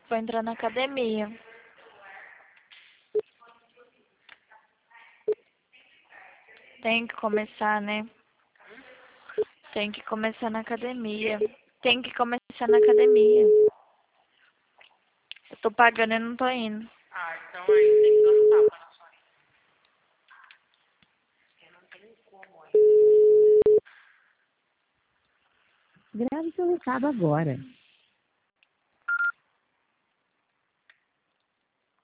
Vou entrar na academia. Tem que começar, né? Tem que começar na academia. Tem que começar na academia. Eu tô pagando e não tô indo. Ah, então aí tem que dar um tapa na sua cara. Eu não tenho como aí. Grave seu recado agora.